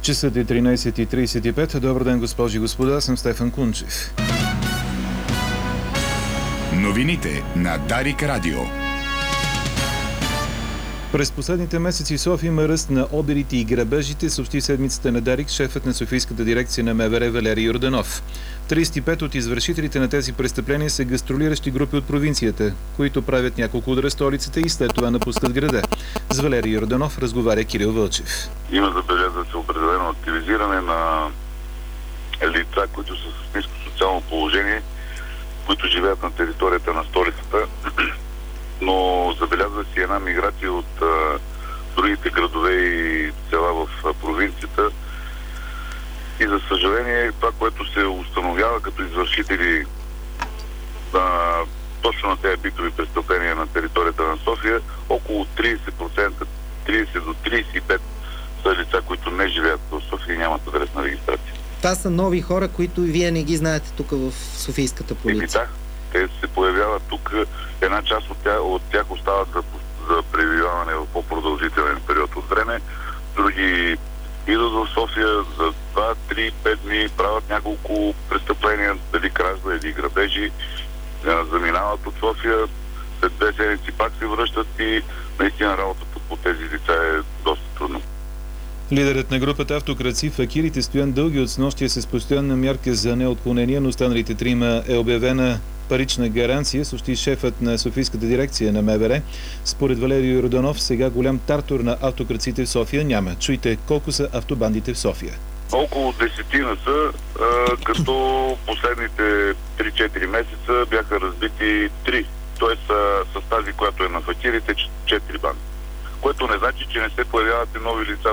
Часът е 13:35. Добър ден, госпожи и господа. Аз съм Стефан Кунчев. Новините на Дарик Радио. През последните месеци в София има ръст на обирите и грабежите, съобщи седмицата на Дарик шефът на Софийската дирекция на МВР Валери Йорданов. 35 от извършителите на тези престъпления са гастролиращи групи от провинцията, които правят няколко удара столицата и след това напускат града. С Валери Йорданов разговаря Кирил Вълчев. Има забелязва се определено активизиране на лица, които са с ниско социално положение, които живеят на територията на столицата, но забелязва си една миграция от другите градове и села в провинцията. И за съжаление, това, което се установява като извършители точно на тези битови престъпления на територията на София, около 30%, 30 до 35% са лица, които не живеят в София и нямат адресна регистрация. Това са нови хора, които вие не ги знаете тук в Софийската полиция. Те се появяват тук, една част от тях остават за пребиваване в по-продължителен период от време, други идват в София за 2, 3, 5 дни, правят няколко престъпления, дали кражба или грабежи, заминават от София, след 2 седмици пак се връщат и наистина работата по тези лица е доста трудно. Лидерът на групата автокраци факирите Стоян Дълги от снощия с постоянна мярка за неотклонение, но останалите трима е обявена парична гаранция, съобщи шефът на Софийската дирекция на МВР. Според Валери Йорданов, сега голям тартор на автокраците в София няма. Чуйте колко са автобандите в София. Около 10 са, като последните 3-4 месеца бяха разбити 3. Тоест с тази, която е на факирите, 4 банди. Което не значи, че не се появяват и нови лица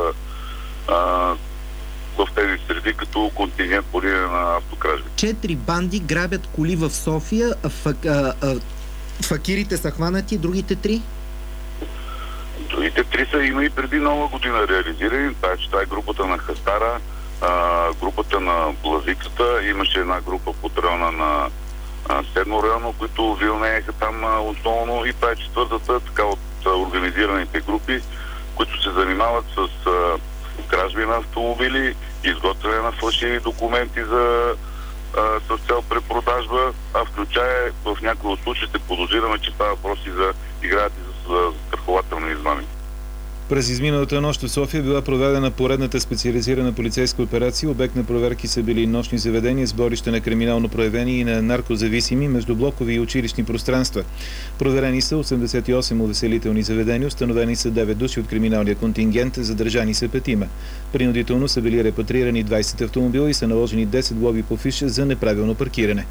в тези среди, като контингент по линия на автокражби. 4 банди грабят коли в София, факирите са хванати, другите 3? Другите 3 са има и преди Нова година реализирани. Това е групата на Хастара, групата на Блазицата, имаше една група под района на Седмо районо, които вилнееха там основно, и това е четвъртата така от организираните групи, които се занимават с кражби на автомобили, изготвяне на фалшиви документи с цел препродажба, а включая в някои от случаите подозираме, че става въпроси за играят и за застрахователни измами. През изминалата нощ в София била проведена поредната специализирана полицейска операция. Обект на проверки са били нощни заведения, сборища на криминално проявени и на наркозависими, междублокови и училищни пространства. Проверени са 88 увеселителни заведения, установени са 9 души от криминалния контингент, задържани са 5. Принудително са били репатрирани 20 автомобила и са наложени 10 глоби по фиша за неправилно паркиране.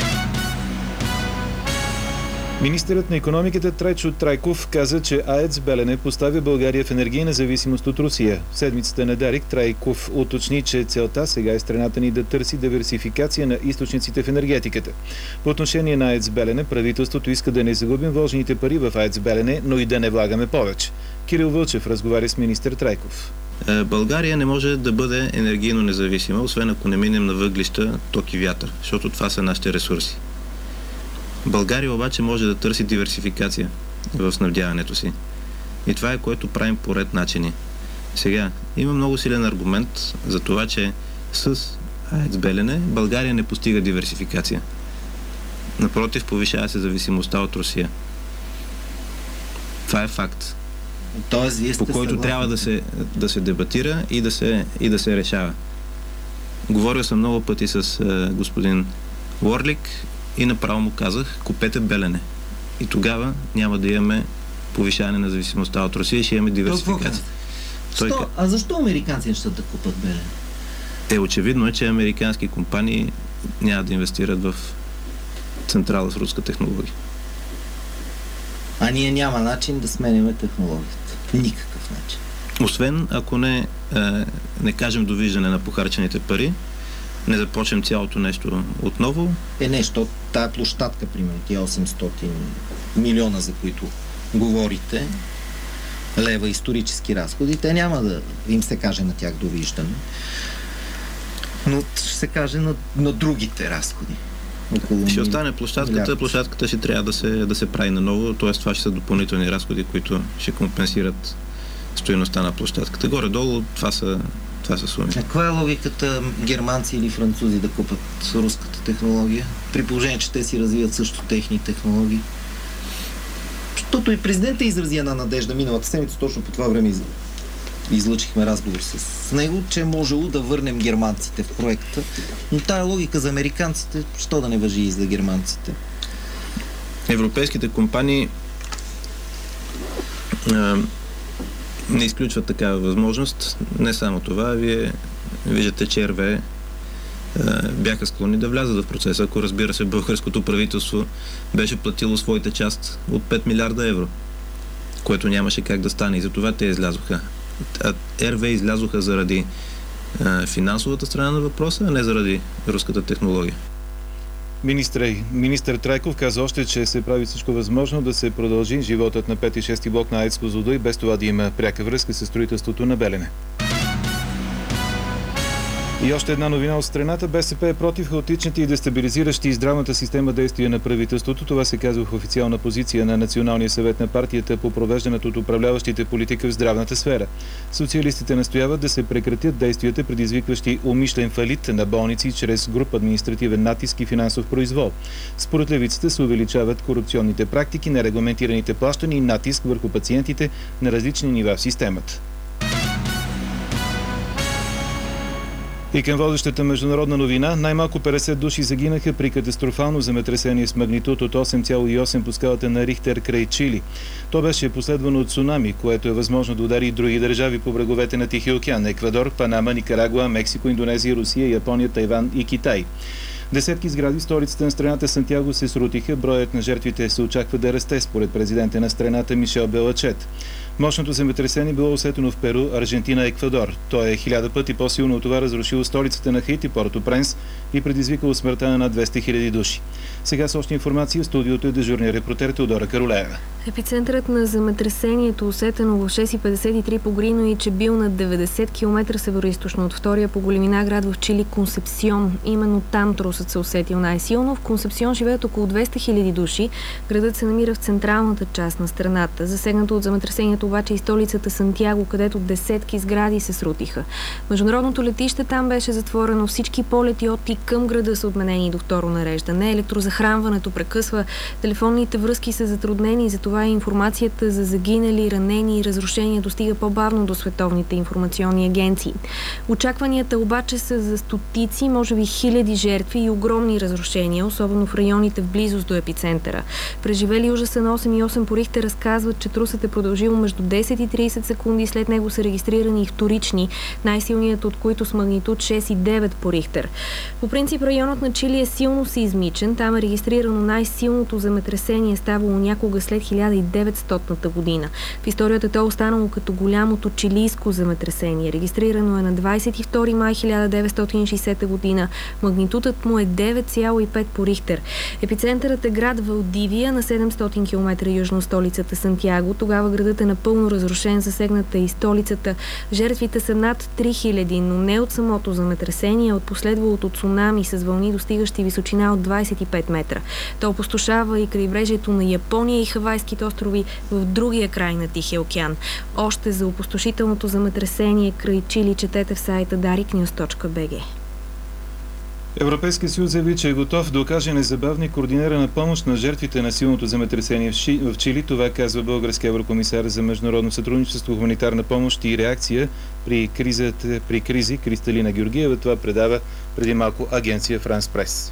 Министърът на икономиката Трайчо Трайков каза, че АЕЦ Белене поставя България в енергийна зависимост от Русия. В седмицата на Дарик Трайков уточни, че целта сега е страната ни да търси диверсификация на източниците в енергетиката. По отношение на АЕЦ Белене, правителството иска да не загубим вложените пари в АЕЦ Белене, но и да не влагаме повече. Кирил Вълчев разговаря с министър Трайков. България не може да бъде енергийно независима, освен ако не минем на въглища, ток и вятър, защото това са нашите ресурси. България обаче може да търси диверсификация в снабдяването си. И това е, което правим по ред начини. Сега, има много силен аргумент за това, че с АЕЦ Белене България не постига диверсификация. Напротив, повишава се зависимостта от Русия. Това е факт, Тоест, вие сте по който трябва да се дебатира и да се решава. Говорил съм много пъти с господин Уорлик и направо му казах, купете Белене. И тогава няма да имаме повишаване на зависимостта от Русия и ще имаме диверсификация. А защо американци ще да купат Белене? Очевидно е, че американски компании няма да инвестират в централа с руска технология. А ние няма начин да сменяме технологията. Никакъв начин. Освен ако не кажем довиждане на похарчените пари, не започнем цялото нещо отново. Нещо, тая площадка, примерно, тия 800 милиона, за които говорите, лева исторически разходи, те няма да им се каже на тях довиждане. Но ще се каже на другите разходи. Ще остане площадката ще трябва да се прави наново, т.е. това ще са допълнителни разходи, които ще компенсират стойността на площадката. Горе-долу това са Това са суми. Каква е логиката германци или французи да купат руската технология? При положение, че те си развиват също техни технологии. Защото и президентът изрази една надежда миналата седмица, точно по това време излъчихме разговор с него, че можело да върнем германците в проекта. Но тая логика за американците, що да не важи и за германците? Европейските компании не изключват такава възможност. Не само това, вие виждате, че РВЕ бяха склонни да влязат в процеса, ако разбира се българското правителство беше платило своята част от 5 милиарда евро, което нямаше как да стане и затова те излязоха. РВЕ излязоха заради финансовата страна на въпроса, а не заради руската технология. Министър Трайков каза още, че се прави всичко възможно да се продължи животът на 5 и 6 блок на АЕЦ Козлодуй, без това да има пряка връзка с строителството на Белене. И още една новина от страната. БСП е против хаотичните и дестабилизиращи здравната система действия на правителството. Това се казва в официална позиция на Националния съвет на партията по провеждането от управляващите политика в здравната сфера. Социалистите настояват да се прекратят действията, предизвикващи умишлен фалит на болници чрез груп административен натиск и финансов произвол. Според левицата се увеличават корупционните практики, нерегламентираните плащания и натиск върху пациентите на различни нива в системата. И към водещата международна новина, най-малко 50 души загинаха при катастрофално земетресение с магнитуд от 8,8 по скалата на Рихтер край Чили. То беше последвано от цунами, което е възможно да удари и други държави по бреговете на Тихия океан – Еквадор, Панама, Никарагуа, Мексико, Индонезия, Русия, Япония, Тайван и Китай. Десетки сгради в столицата на страната Сантяго се срутиха. Броят на жертвите се очаква да расте, според президента на страната Мишел Белачет. Мощното земетресение било усетено в Перу, Аржентина и Еквадор. То е 1000 пъти по-силно от това разрушило столицата на Хаити, Порто-Пренс, и предизвикало смъртта на над 200 000 души. Сега с още информация в студиото е дежурния репортер Теодора Каролеева. Епицентърът на земетресението, усетено в 6,53 по Гринуич, е бил на 90 км североизточно от втория по големина град в Чили Консепсион. Именно там трусът се усетил най-силно. В Консепсион живеят около 200 000 души. Градът се намира в централната част на страната. Засегнато от земетресението обаче и столицата Сантяго, където десетки сгради се срутиха. Международното летище там беше затворено. Всички полети от и към града са отменени до второ нареждане. Електрозахранването прекъсва. Телефонните връзки са затруднени и затова информацията за загинали, ранени и разрушения достига по-бавно до световните информационни агенции. Очакванията обаче са за стотици, може би хиляди жертви и огромни разрушения, особено в районите в близост до епицентъра. Преживели ужаса на 8,8 по Рихтер разказват, че трусът е продължил между 10 и 30 секунди. След него са регистрирани и вторични, най-силният от които с магнитуд 6,9 по Рихтер. По принцип районът на Чили е силно сеизмичен. Там е регистрирано най-силното земетресение, ставало някога след 1900-та година. В историята то е останало като голямото чилийско земетресение. Регистрирано е на 22 май 1960 година. Магнитудът му е 9,5 по Рихтер. Епицентърът е град Валдивия, на 700 км южно столицата Сантяго. Тогава градът е напълно разрушен, засегната и столицата. Жертвите са над 3000, но не от самото земетресение, а от последвалото цунами с вълни, достигащи височина от 25 метра. То опустошава и крайбрежието на Япония и Хавайските острови в другия край на Тихия океан. Още за опустошителното земетресение край Чили четете в сайта dariknews.bg. Европейския съюз заяви, че е готов да окаже незабавна и координирана помощ на жертвите на силното земетресение в Чили. Това казва български еврокомисар за международно сътрудничество, хуманитарна помощ и реакция при кризи Кристалина Георгиева. Това предава преди малко агенция Франс Прес.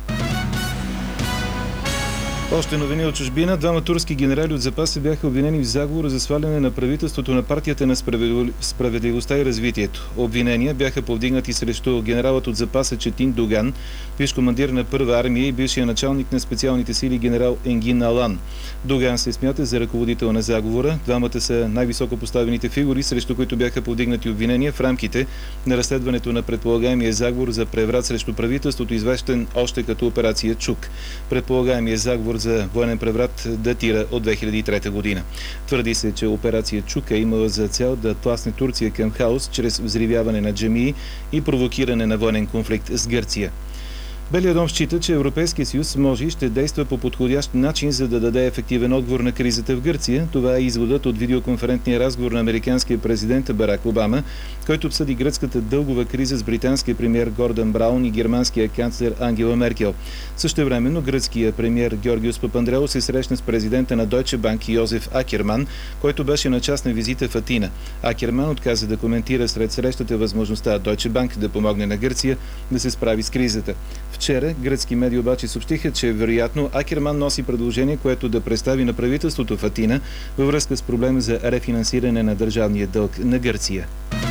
Още новини от чужбина. Двама турски генерали от запаса бяха обвинени в заговор за сваляне на правителството на партията на справедливостта и развитието. Обвинения бяха повдигнати срещу генералът от запаса Четин Дуган, бивш командир на Първа армия и бившия началник на специалните сили генерал Енгин Алан. Дуган се смята за ръководител на заговора. Двамата са най-високо поставените фигури, срещу които бяха повдигнати обвинения в рамките на разследването на предполагаемия заговор за преврат срещу правителството, известен още като операция Чук. Предполагаемия заговор за военен преврат датира от 2003 година. Твърди се, че операция Чук е имала за цел да тласне Турция към хаос чрез взривяване на джамии и провокиране на военен конфликт с Гърция. Белият дом счита, че Европейския съюз може и ще действа по подходящ начин, за да даде ефективен отговор на кризата в Гърция. Това е изводът от видеоконферентния разговор на американския президент Барак Обама, който обсъди гръцката дългова криза с британския премиер Гордън Браун и германския канцлер Ангела Меркел. Същевременно гръцкия премиер Георгиос Папандреou се срещна с президента на Deutsche Bank Йозеф Акерман, който беше на частна визита в Атина. Акерман отказа да коментира сред срещата възможността Deutsche Bank да помогне на Гърция да се справи с кризата. Вчера гръцки медии обаче съобщиха, че вероятно Акерман носи предложение, което да представи на правителството в Атина във връзка с проблема за рефинансиране на държавния дълг на Гърция.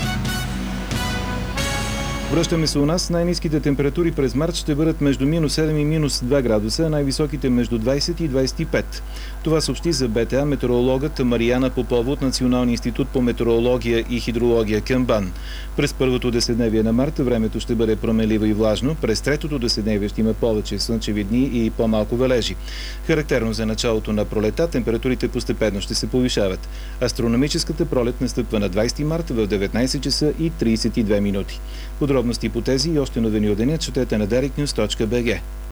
Връщаме се у нас. Най-ниските температури през март ще бъдат между -7 и -2 градуса, а най-високите между 20 и 25. Това съобщи за БТА метеорологът Мариана Попова от Националния институт по метеорология и хидрология към БАН. През първото деседневие на март времето ще бъде променливо и влажно. През третото деседневие ще има повече слънчеви дни и по-малко валежи. Характерно за началото на пролета, температурите постепенно ще се повишават. Астрономическата пролет настъпва на 20 март в 19 часа и 32 минути. Подробности по тези и още новини от деня четете на dariknews.bg.